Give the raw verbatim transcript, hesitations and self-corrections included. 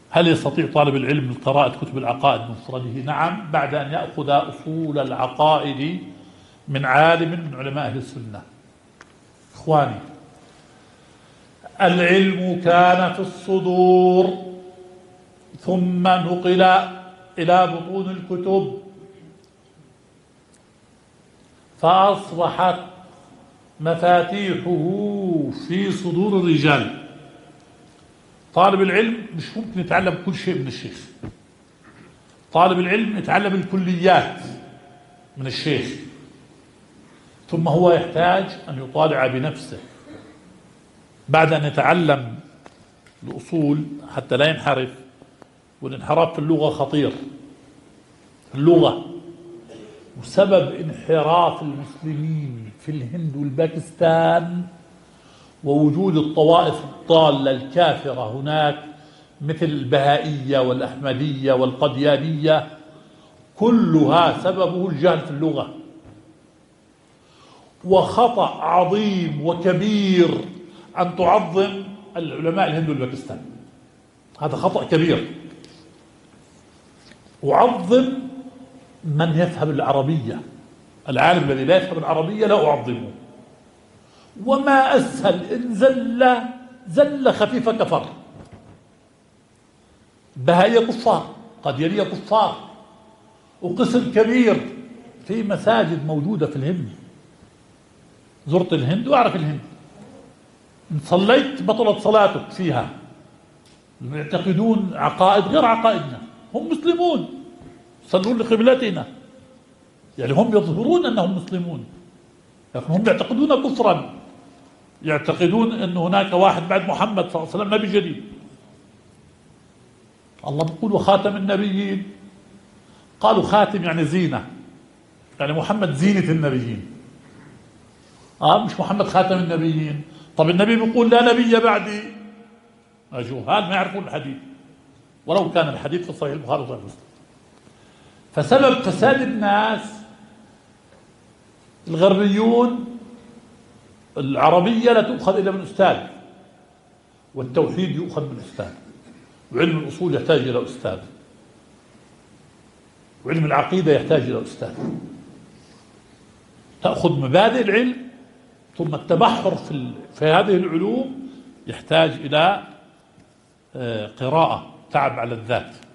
هل يستطيع طالب العلم قراءة كتب العقائد بمفرده؟ نعم، بعد أن يأخذ أصول العقائد من عالم من علماء أهل السنة. إخواني، العلم كان في الصدور ثم نقل إلى بطون الكتب، فأصبحت مفاتيحه في صدور الرجال. طالب العلم مش ممكن يتعلم كل شيء من الشيخ. طالب العلم يتعلم الكليات من الشيخ، ثم هو يحتاج أن يطالع بنفسه بعد أن يتعلم الأصول حتى لا ينحرف. والانحراف في اللغة خطير. اللغة وسبب انحراف المسلمين في الهند والباكستان ووجود الطوائف الضالة الكافرة هناك مثل البهائية والأحمدية والقديانية، كلها سببه الجهل في اللغة. وخطأ عظيم وكبير أن تعظم العلماء الهند والباكستان، هذا خطأ كبير. وعظم من يفهم العربية. العالم الذي لا يفهم العربية لا أعظمه. وما أسهل إن زل زل خفيف كفر. بهائية كفار، قديانية كفار، وقسم كبير في مساجد موجودة في الهند. زرت الهند وأعرف الهند. إن صليت بطلت صلاتك فيها. يعتقدون عقائد غير عقائدنا. هم مسلمون يصلون لقبلتنا، يعني هم يظهرون أنهم مسلمون لكن هم يعتقدون كفرا. يعتقدون أن هناك واحد بعد محمد صلى الله عليه وسلم نبي جديد. الله بيقول وخاتم النبيين. قالوا خاتم يعني زينة، يعني محمد زينة النبيين. آه مش محمد خاتم النبيين. طب النبي بيقول لا نبي بعدي. أجوهال ما يعرفون الحديث، ولو كان الحديث في صحيح البخاري وصحيح مسلم. فسبب فساد الناس الغربيون العربية لا تؤخذ إلا من أستاذ، والتوحيد يؤخذ من أستاذ، وعلم الأصول يحتاج إلى أستاذ، وعلم العقيدة يحتاج إلى أستاذ. تأخذ مبادئ العلم، ثم التبحر في, في هذه العلوم يحتاج إلى قراءة، تعب على الذات.